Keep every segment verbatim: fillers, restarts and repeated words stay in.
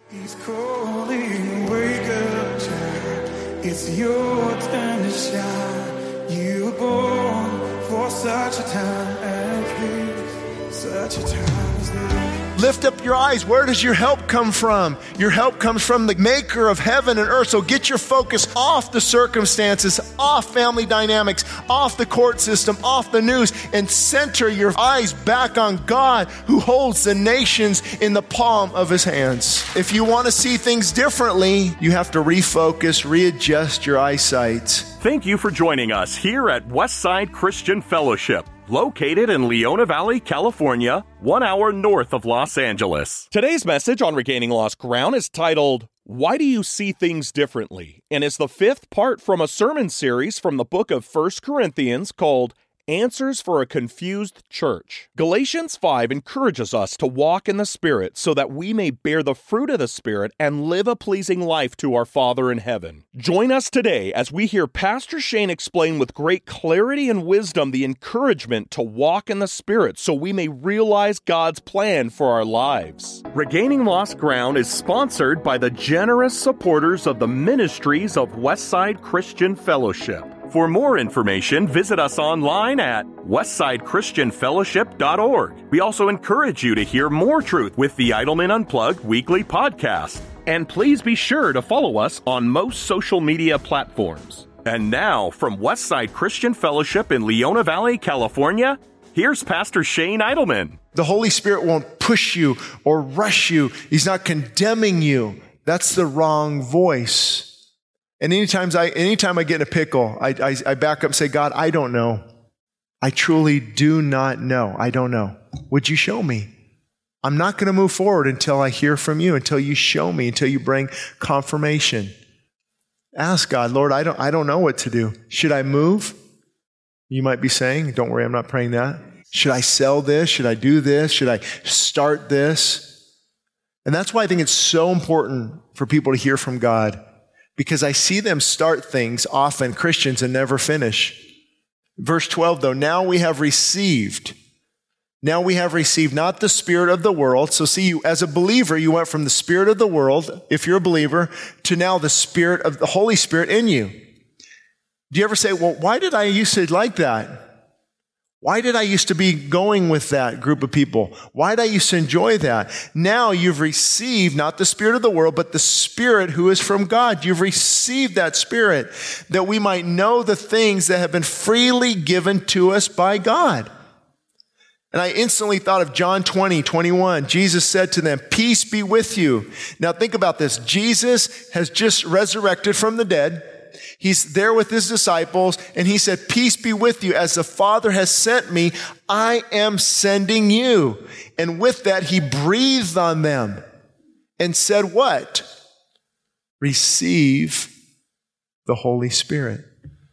He's calling, wake up, child. It's your time to shine. You were born for such a time as this, such a time as this. Lift up your eyes. Where does your help come from? Your help comes from the maker of heaven and earth. So get your focus off the circumstances, off family dynamics, off the court system, off the news, and center your eyes back on God, who holds the nations in the palm of his hands. If you want to see things differently, you have to refocus, readjust your eyesight. Thank you for joining us here at Westside Christian Fellowship, located in Leona Valley, California, one hour north of Los Angeles. Today's message on Regaining Lost Ground is titled, Why Do You See Things Differently? And is the fifth part from a sermon series from the book of First Corinthians called Answers for a Confused Church. Galatians five encourages us to walk in the Spirit so that we may bear the fruit of the Spirit and live a pleasing life to our Father in heaven. Join us today as we hear Pastor Shane explain with great clarity and wisdom the encouragement to walk in the Spirit so we may realize God's plan for our lives. Regaining Lost Ground is sponsored by the generous supporters of the ministries of Westside Christian Fellowship. For more information, visit us online at westside christian fellowship dot org. We also encourage you to hear more truth with the Idleman Unplugged weekly podcast. And please be sure to follow us on most social media platforms. And now, from Westside Christian Fellowship in Leona Valley, California, here's Pastor Shane Idleman. The Holy Spirit won't push you or rush you. He's not condemning you. That's the wrong voice. And anytime I, anytime I get in a pickle, I, I, I back up and say, God, I don't know. I truly do not know. I don't know. Would you show me? I'm not going to move forward until I hear from you, until you show me, until you bring confirmation. Ask God, Lord, I don't, I don't know what to do. Should I move? You might be saying, don't worry, I'm not praying that. Should I sell this? Should I do this? Should I start this? And that's why I think it's so important for people to hear from God. Because I see them start things, often Christians, and never finish. Verse twelve, though, now we have received. Now we have received not the spirit of the world. So see, you as a believer, you went from the spirit of the world, if you're a believer, to now the spirit of the Holy Spirit in you. Do you ever say, well, why did I used to like that? Why did I used to be going with that group of people? Why did I used to enjoy that? Now you've received not the spirit of the world, but the Spirit who is from God. You've received that Spirit that we might know the things that have been freely given to us by God. And I instantly thought of John twenty, twenty-one. Jesus said to them, peace be with you. Now think about this. Jesus has just resurrected from the dead. He's there with his disciples, and he said, peace be with you. As the Father has sent me, I am sending you. And with that, he breathed on them and said what? Receive the Holy Spirit.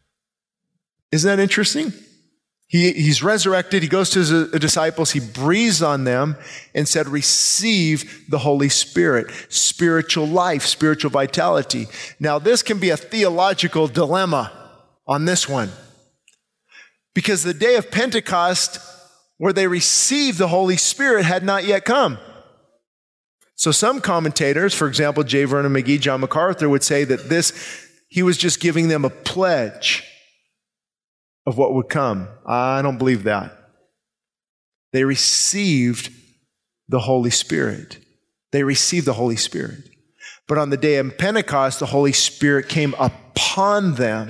Isn't that interesting? He, he's resurrected. He goes to his disciples. He breathes on them and said, receive the Holy Spirit, spiritual life, spiritual vitality. Now, this can be a theological dilemma on this one, because the day of Pentecost, where they received the Holy Spirit, had not yet come. So some commentators, for example, J. Vernon McGee, John MacArthur, would say that this, he was just giving them a pledge of what would come. I don't believe that. They received the Holy Spirit. They received the Holy Spirit. But on the day of Pentecost, the Holy Spirit came upon them,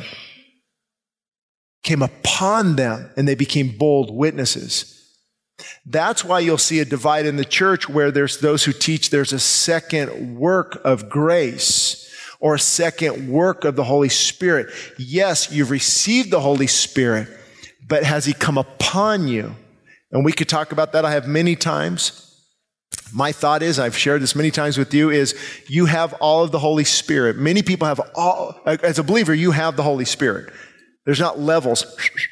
came upon them, and they became bold witnesses. That's why you'll see a divide in the church where there's those who teach there's a second work of grace, or a second work of the Holy Spirit. Yes, you've received the Holy Spirit, but has he come upon you? And we could talk about that. I have many times. My thought is, I've shared this many times with you, is you have all of the Holy Spirit. Many people have all, as a believer, you have the Holy Spirit. There's not levels.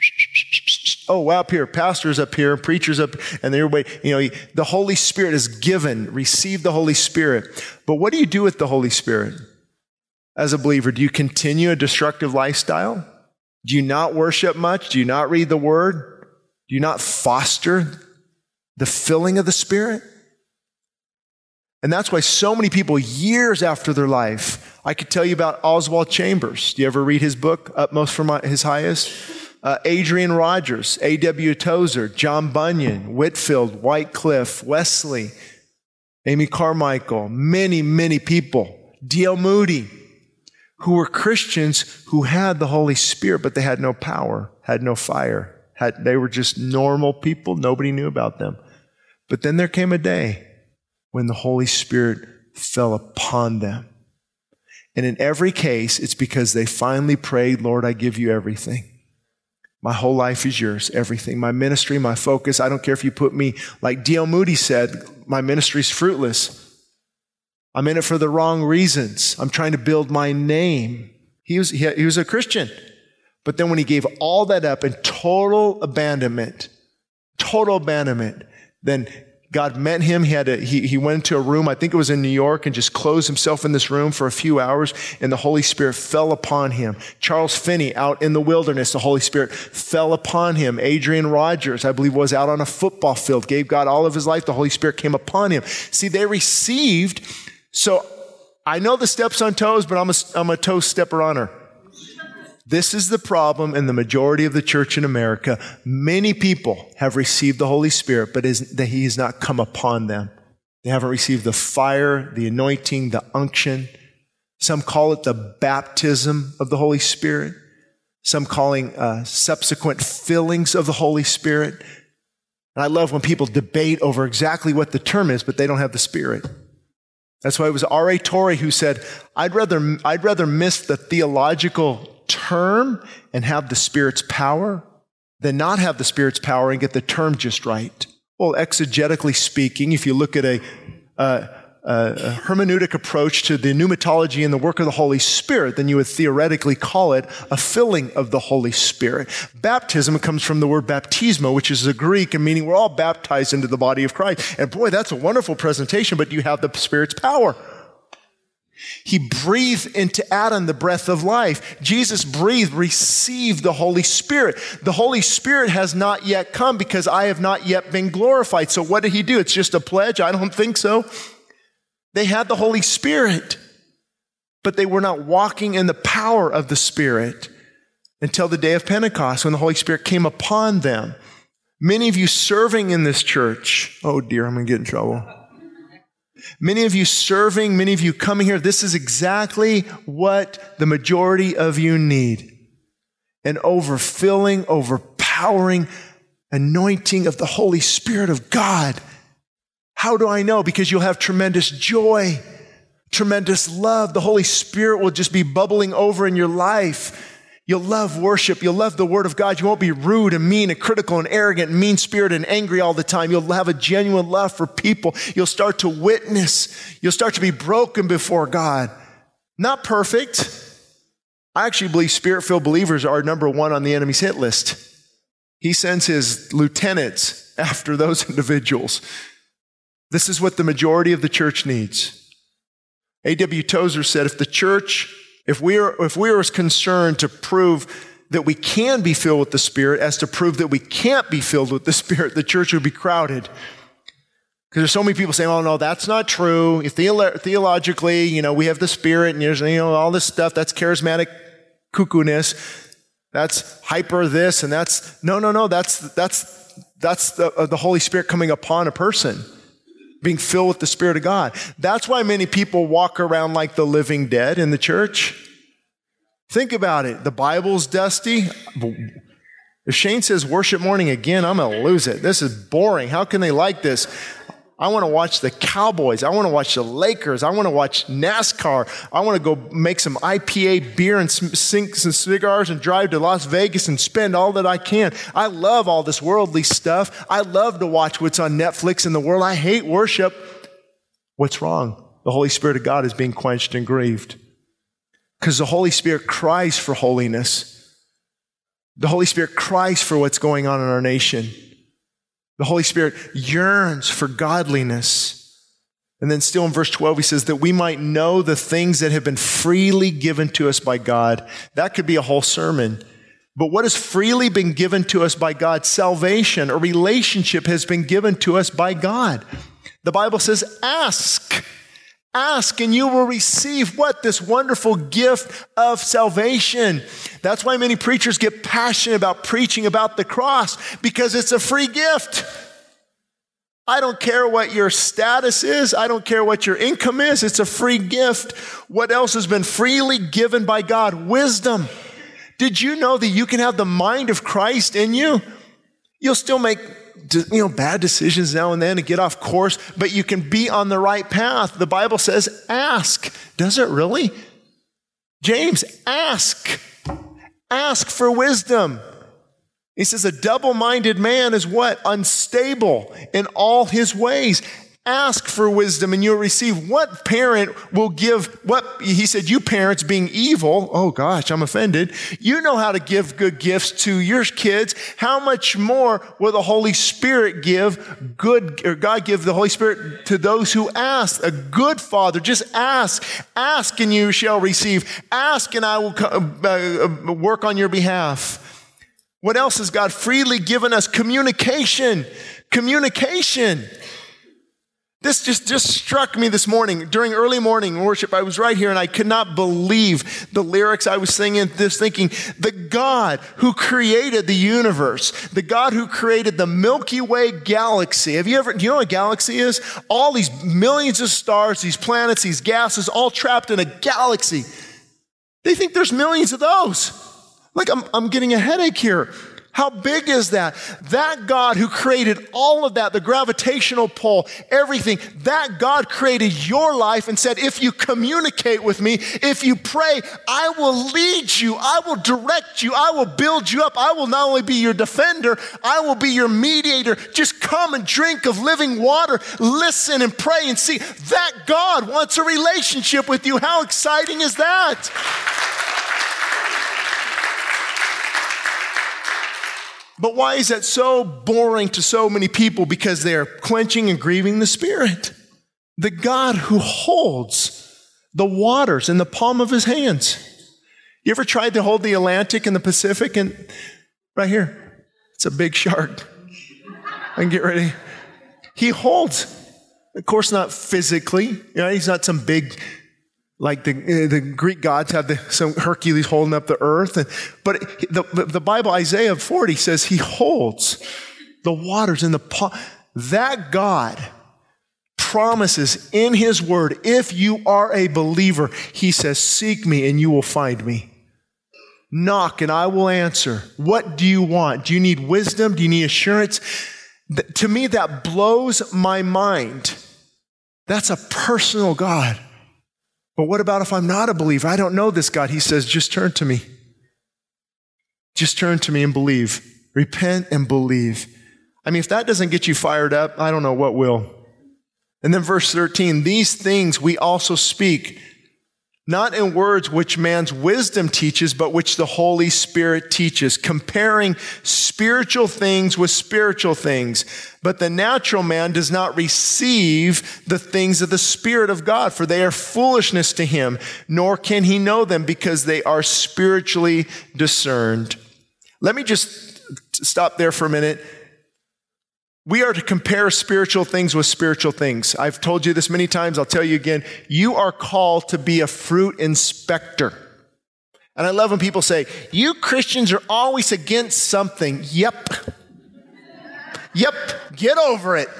Oh, up here, pastors up here, preachers up, and everybody, you know, the Holy Spirit is given. Receive the Holy Spirit. But what do you do with the Holy Spirit? As a believer, do you continue a destructive lifestyle? Do you not worship much? Do you not read the Word? Do you not foster the filling of the Spirit? And that's why so many people, years after their life, I could tell you about Oswald Chambers. Do you ever read his book, Utmost from His Highest? Uh, Adrian Rogers, A W Tozer, John Bunyan, Whitefield, Wycliffe, Wesley, Amy Carmichael, many, many people. D L Moody, who were Christians who had the Holy Spirit, but they had no power, had no fire. Had, they were just normal people. Nobody knew about them. But then there came a day when the Holy Spirit fell upon them. And in every case, it's because they finally prayed, Lord, I give you everything. My whole life is yours, everything. My ministry, my focus. I don't care if you put me, like D L Moody said, my ministry's fruitless. I'm in it for the wrong reasons. I'm trying to build my name. He was, he, he was a Christian. But then when he gave all that up in total abandonment, total abandonment, then God met him. He had a, he, he went into a room, I think it was in New York, and just closed himself in this room for a few hours, and the Holy Spirit fell upon him. Charles Finney, out in the wilderness, the Holy Spirit fell upon him. Adrian Rogers, I believe, was out on a football field, gave God all of his life. The Holy Spirit came upon him. See, they received. So I know the steps on toes, but I'm a, I'm a toe stepper honor. This is the problem in the majority of the church in America. Many people have received the Holy Spirit, but that He has not come upon them. They haven't received the fire, the anointing, the unction. Some call it the baptism of the Holy Spirit. Some calling uh, subsequent fillings of the Holy Spirit. And I love when people debate over exactly what the term is, but they don't have the Spirit. That's why it was R A Torrey who said, I'd rather, I'd rather miss the theological term and have the Spirit's power than not have the Spirit's power and get the term just right. Well, exegetically speaking, if you look at a, uh, a hermeneutic approach to the pneumatology and the work of the Holy Spirit, then you would theoretically call it a filling of the Holy Spirit. Baptism comes from the word baptismo, which is a Greek, and meaning we're all baptized into the body of Christ. And boy, that's a wonderful presentation, but you have the Spirit's power. He breathed into Adam the breath of life. Jesus breathed, received the Holy Spirit. The Holy Spirit has not yet come because I have not yet been glorified. So what did He do? It's just a pledge? I don't think so. They had the Holy Spirit, but they were not walking in the power of the Spirit until the day of Pentecost when the Holy Spirit came upon them. Many of you serving in this church, oh dear, I'm going to get in trouble. Many of you serving, many of you coming here, this is exactly what the majority of you need. An overfilling, overpowering anointing of the Holy Spirit of God. How do I know? Because you'll have tremendous joy, tremendous love. The Holy Spirit will just be bubbling over in your life. You'll love worship. You'll love the Word of God. You won't be rude and mean and critical and arrogant and mean-spirited and angry all the time. You'll have a genuine love for people. You'll start to witness. You'll start to be broken before God. Not perfect. I actually believe Spirit-filled believers are number one on the enemy's hit list. He sends his lieutenants after those individuals. This is what the majority of the church needs. A W Tozer said, if the church... If we are, if we are as concerned to prove that we can be filled with the Spirit as to prove that we can't be filled with the Spirit, the church would be crowded. Because there's so many people saying, oh, no, that's not true. Theolo- theologically, you know, we have the Spirit and there's, you know, all this stuff. That's charismatic cuckoo-ness. That's hyper this and that's, no, no, no. That's, that's, that's the, uh, the Holy Spirit coming upon a person. Being filled with the Spirit of God. That's why many people walk around like the living dead in the church. Think about it. The Bible's dusty. If Shane says worship morning again, I'm going to lose it. This is boring. How can they like this? I want to watch the Cowboys. I want to watch the Lakers. I want to watch NASCAR. I want to go make some I P A beer and sink some cigars and drive to Las Vegas and spend all that I can. I love all this worldly stuff. I love to watch what's on Netflix in the world. I hate worship. What's wrong? The Holy Spirit of God is being quenched and grieved. Because the Holy Spirit cries for holiness. The Holy Spirit cries for what's going on in our nation. The Holy Spirit yearns for godliness. And then still in verse twelve, he says that we might know the things that have been freely given to us by God. That could be a whole sermon. But what has freely been given to us by God? Salvation, a relationship has been given to us by God. The Bible says, ask. Ask and you will receive what? This wonderful gift of salvation. That's why many preachers get passionate about preaching about the cross, because it's a free gift. I don't care what your status is. I don't care what your income is. It's a free gift. What else has been freely given by God? Wisdom. Did you know that you can have the mind of Christ in you? You'll still make you know, bad decisions now and then and get off course, but you can be on the right path. The Bible says, ask. Does it really? James, ask. Ask for wisdom. He says a double-minded man is what? Unstable in all his ways. Ask for wisdom and you'll receive. What parent will give, what, he said, you parents being evil, oh gosh, I'm offended. You know how to give good gifts to your kids. How much more will the Holy Spirit give good, or God give the Holy Spirit to those who ask? A good father, just ask. Ask and you shall receive. Ask and I will uh, work on your behalf. What else has God freely given us? Communication. Communication. This just, just struck me this morning. During early morning worship, I was right here and I could not believe the lyrics I was singing, this thinking, the God who created the universe, the God who created the Milky Way galaxy. Have you ever, do you know what a galaxy is? All these millions of stars, these planets, these gases, all trapped in a galaxy. They think there's millions of those. Like I'm, I'm getting a headache here. How big is that? That God who created all of that, the gravitational pull, everything, that God created your life and said, if you communicate with me, if you pray, I will lead you, I will direct you, I will build you up. I will not only be your defender, I will be your mediator. Just come and drink of living water, listen and pray and see. That God wants a relationship with you. How exciting is that? But why is that so boring to so many people? Because they are quenching and grieving the Spirit. The God who holds the waters in the palm of his hands. You ever tried to hold the Atlantic and the Pacific? And right here, it's a big shark. I can get ready. He holds. Of course, not physically. You know, he's not some big, like the the Greek gods have the, some Hercules holding up the earth. And, but the, the Bible, Isaiah forty says he holds the waters in the palm. That God promises in his word, if you are a believer, he says, seek me and you will find me. Knock and I will answer. What do you want? Do you need wisdom? Do you need assurance? To me, that blows my mind. That's a personal God. But what about if I'm not a believer? I don't know this God. He says, just turn to me. Just turn to me and believe. Repent and believe. I mean, if that doesn't get you fired up, I don't know what will. And then verse thirteen, these things we also speak, not in words which man's wisdom teaches, but which the Holy Spirit teaches, comparing spiritual things with spiritual things. But the natural man does not receive the things of the Spirit of God, for they are foolishness to him, nor can he know them because they are spiritually discerned. Let me just stop there for a minute. We are to compare spiritual things with spiritual things. I've told you this many times. I'll tell you again. You are called to be a fruit inspector. And I love when people say, you Christians are always against something. Yep. Yep. Get over it.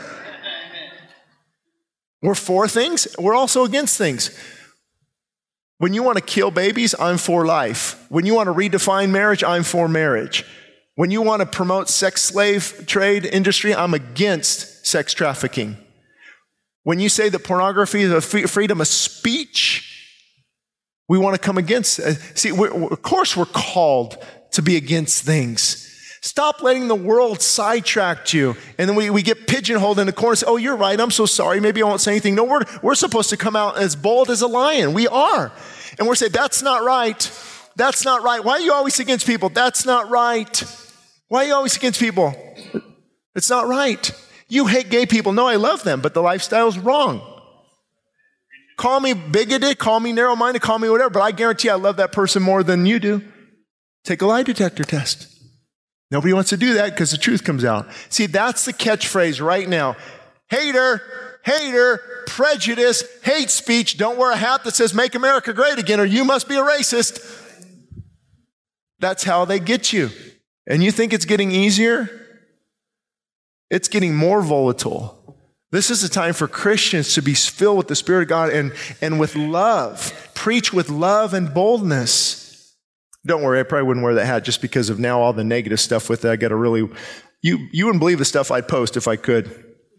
We're for things. We're also against things. When you want to kill babies, I'm for life. When you want to redefine marriage, I'm for marriage. When you want to promote sex slave trade industry, I'm against sex trafficking. When you say that pornography is a freedom of speech, we want to come against. See, we're, of course we're called to be against things. Stop letting the world sidetrack you. And then we, we get pigeonholed in the corner and say, oh, you're right, I'm so sorry, maybe I won't say anything. No, we're, we're supposed to come out as bold as a lion. We are. And we're saying, that's not right. That's not right. Why are you always against people? That's not right. Why are you always against people? It's not right. You hate gay people. No, I love them, but the lifestyle's wrong. Call me bigoted, call me narrow-minded, call me whatever, but I guarantee I love that person more than you do. Take a lie detector test. Nobody wants to do that because the truth comes out. See, that's the catchphrase right now. Hater, hater, prejudice, hate speech. Don't wear a hat that says make America great again or you must be a racist. That's how they get you. And you think it's getting easier? It's getting more volatile. This is a time for Christians to be filled with the Spirit of God and, and with love. Preach with love and boldness. Don't worry, I probably wouldn't wear that hat just because of now all the negative stuff with it. I got to really, you, you wouldn't believe the stuff I'd post if I could.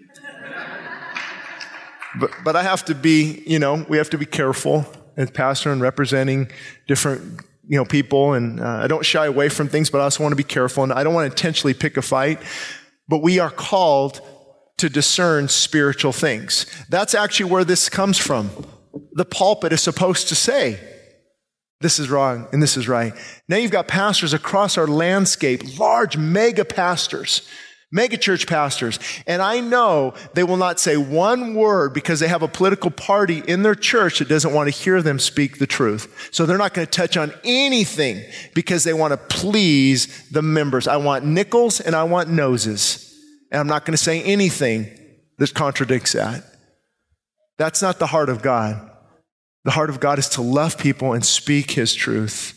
But, but I have to be, you know, we have to be careful as pastor and representing different, you know, people. And uh, I don't shy away from things, but I also want to be careful. And I don't want to intentionally pick a fight. But we are called to discern spiritual things. That's actually where this comes from. The pulpit is supposed to say, this is wrong and this is right. Now you've got pastors across our landscape, large mega pastors, mega church pastors, and I know they will not say one word because they have a political party in their church that doesn't want to hear them speak the truth. So they're not going to touch on anything because they want to please the members. I want nickels and I want noses, and I'm not going to say anything that contradicts that. That's not the heart of God. The heart of God is to love people and speak His truth.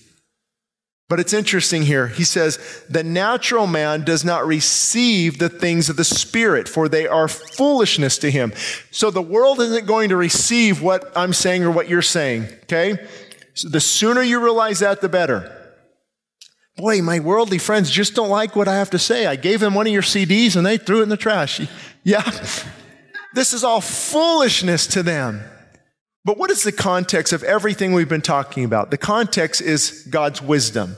But it's interesting here. He says, the natural man does not receive the things of the Spirit, for they are foolishness to him. So the world isn't going to receive what I'm saying or what you're saying, okay? So the sooner you realize that, the better. Boy, my worldly friends just don't like what I have to say. I gave them one of your C Ds and they threw it in the trash. Yeah, this is all foolishness to them. But what is the context of everything we've been talking about? The context is God's wisdom.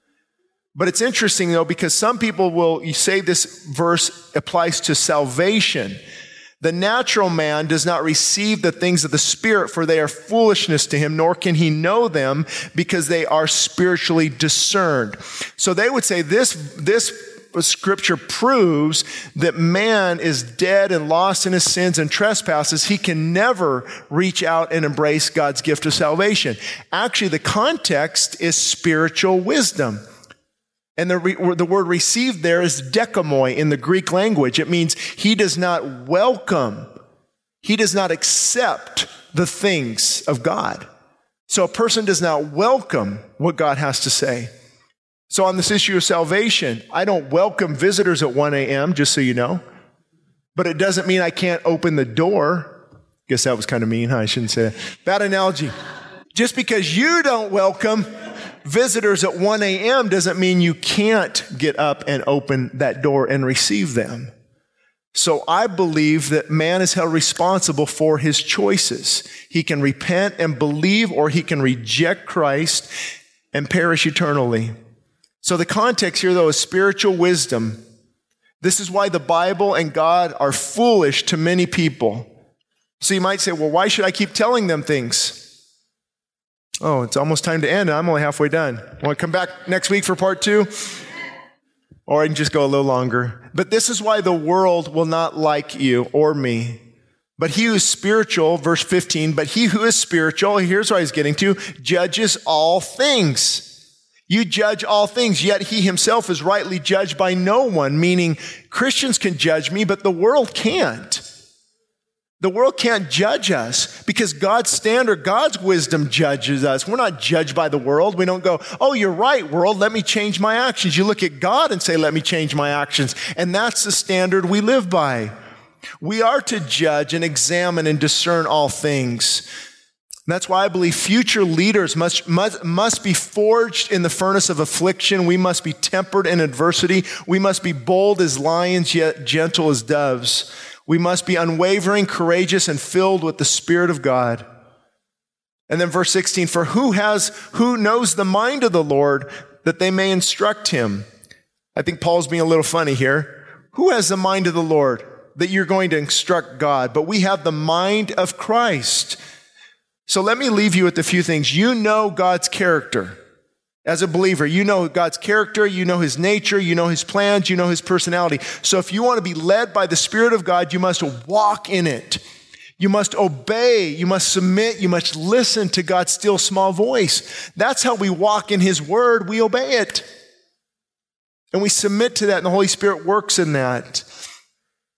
But it's interesting, though, because some people will, you say this verse applies to salvation. The natural man does not receive the things of the Spirit, for they are foolishness to him, nor can he know them because they are spiritually discerned. So they would say this, this Scripture proves that man is dead and lost in his sins and trespasses. He can never reach out and embrace God's gift of salvation. Actually, the context is spiritual wisdom. And the, re, the word received there is dekamoi in the Greek language. It means he does not welcome, he does not accept the things of God. So a person does not welcome what God has to say. So on this issue of salvation, I don't welcome visitors at one a.m., just so you know. But it doesn't mean I can't open the door. Guess that was kind of mean, huh? I shouldn't say that. Bad analogy. Just because you don't welcome visitors at one a.m. doesn't mean you can't get up and open that door and receive them. So I believe that man is held responsible for his choices. He can repent and believe, or he can reject Christ and perish eternally. So the context here, though, is spiritual wisdom. This is why the Bible and God are foolish to many people. So you might say, well, why should I keep telling them things? Oh, it's almost time to end. I'm only halfway done. Want to come back next week for part two? Or I can just go a little longer. But this is why the world will not like you or me. But he who is spiritual, verse fifteen, but he who is spiritual, here's what he's getting to, judges all things. You judge all things, yet he himself is rightly judged by no one, meaning Christians can judge me, but the world can't. The world can't judge us because God's standard, God's wisdom judges us. We're not judged by the world. We don't go, oh, you're right, world, let me change my actions. You look at God and say, let me change my actions. And that's the standard we live by. We are to judge and examine and discern all things. That's why I believe future leaders must, must, must be forged in the furnace of affliction. We must be tempered in adversity. We must be bold as lions, yet gentle as doves. We must be unwavering, courageous, and filled with the Spirit of God. And then verse sixteen, for who has, who knows the mind of the Lord that they may instruct him? I think Paul's being a little funny here. Who has the mind of the Lord that you're going to instruct God? But we have the mind of Christ. So let me leave you with a few things. You know God's character. As a believer, you know God's character, you know His nature, you know His plans, you know His personality. So if you want to be led by the Spirit of God, you must walk in it. You must obey, you must submit, you must listen to God's still small voice. That's how we walk in His Word, we obey it. And we submit to that, and the Holy Spirit works in that.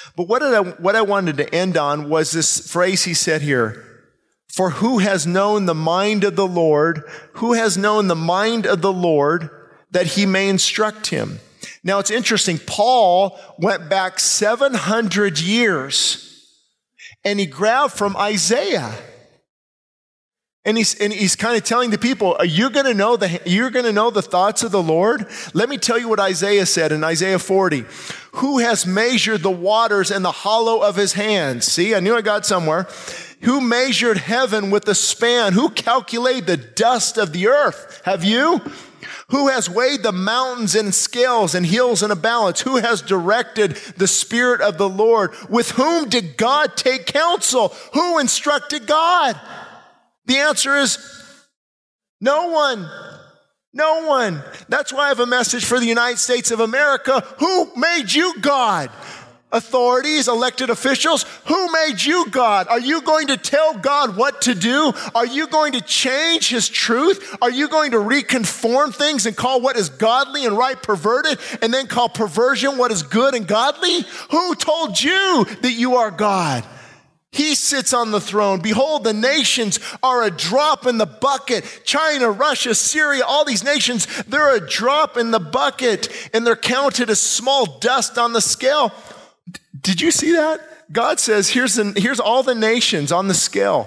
But what did I, what I wanted to end on was this phrase he said here. For who has known the mind of the Lord? Who has known the mind of the Lord that he may instruct him? Now it's interesting. Paul went back seven hundred years and he grabbed from Isaiah. And he's, and he's kind of telling the people, are you going to know the, you're going to know the thoughts of the Lord? Let me tell you what Isaiah said in Isaiah forty. Who has measured the waters in the hollow of his hand? See, I knew I got somewhere. Who measured heaven with a span? Who calculated the dust of the earth? Have you? Who has weighed the mountains in scales and hills in a balance? Who has directed the Spirit of the Lord? With whom did God take counsel? Who instructed God? The answer is no one. No one. That's why I have a message for the United States of America. Who made you God? Authorities, elected officials, who made you God? Are you going to tell God what to do? Are you going to change his truth? Are you going to reconform things and call what is godly and right perverted and then call perversion what is good and godly? Who told you that you are God? He sits on the throne. Behold, the nations are a drop in the bucket. China, Russia, Syria, all these nations, they're a drop in the bucket and they're counted as small dust on the scale. Did you see that? God says, here's, the, here's all the nations on the scale.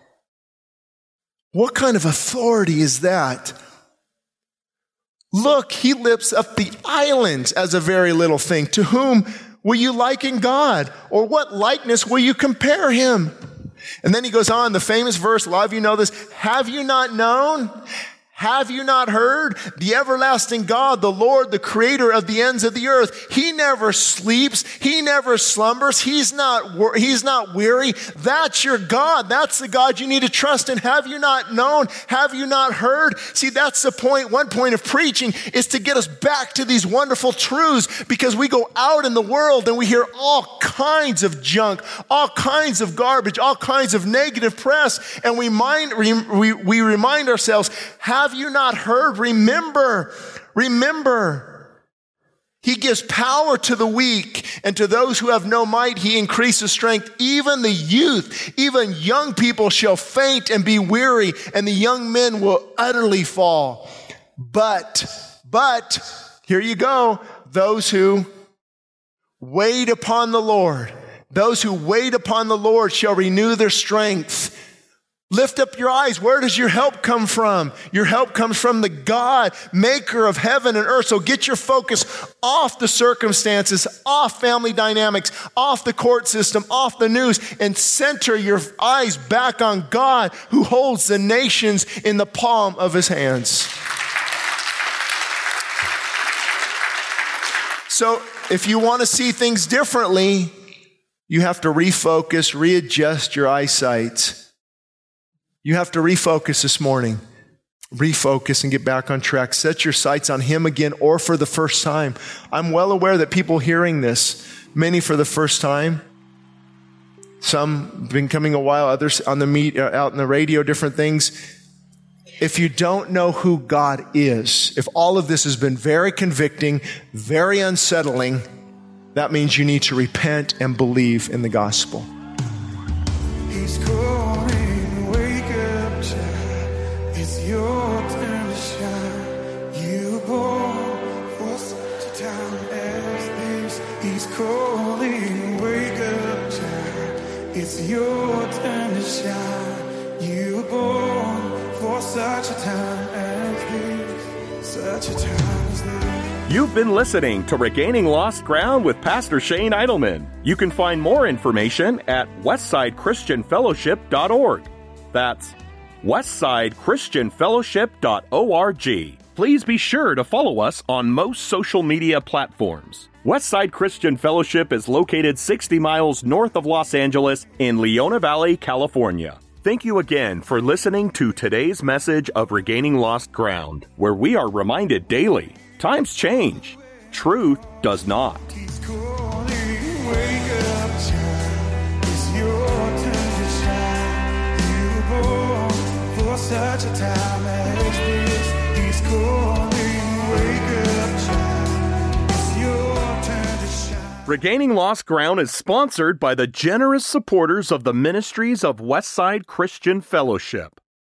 What kind of authority is that? Look, he lifts up the islands as a very little thing. To whom will you liken God? Or what likeness will you compare him? And then he goes on, the famous verse, a lot of you know this. Have you not known? Have you not heard? The everlasting God, the Lord, the creator of the ends of the earth. He never sleeps. He never slumbers. He's not, he's not weary. That's your God. That's the God you need to trust in. Have you not known? Have you not heard? See, that's the point. One point of preaching is to get us back to these wonderful truths, because we go out in the world and we hear all kinds of junk, all kinds of garbage, all kinds of negative press. And we mind, we, we remind ourselves, have you not heard? Remember, remember. He gives power to the weak, and to those who have no might, he increases strength. Even the youth, even young people shall faint and be weary, and the young men will utterly fall. But, but, here you go, those who wait upon the Lord, those who wait upon the Lord shall renew their strength. Lift up your eyes. Where does your help come from? Your help comes from the God, maker of heaven and earth. So get your focus off the circumstances, off family dynamics, off the court system, off the news, and center your eyes back on God, who holds the nations in the palm of his hands. So if you want to see things differently, you have to refocus, readjust your eyesight. You have to refocus this morning. Refocus and get back on track. Set your sights on him again, or for the first time. I'm well aware that people hearing this, many for the first time, some been coming a while, others on the meet, out in the radio, different things. If you don't know who God is, if all of this has been very convicting, very unsettling, that means you need to repent and believe in the gospel. He's calling, wake up, child. It's your turn to shine. You were born for such a time as this. He's calling, wake up, child. It's your turn to shine. You were born for such a time as this. Such a time as this. You've been listening to Regaining Lost Ground with Pastor Shane Idleman. You can find more information at westside christian fellowship dot org. That's westside christian fellowship dot org. Please be sure to follow us on most social media platforms. Westside Christian Fellowship is located sixty miles north of Los Angeles in Leona Valley, California. Thank you again for listening to today's message of Regaining Lost Ground, where we are reminded daily, times change. Truth does not. He's calling, wake up, child. It's your turn to shine. You were born for such a time as this. He's calling, wake up, child. It's your turn to shine. Regaining Lost Ground is sponsored by the generous supporters of the ministries of Westside Christian Fellowship.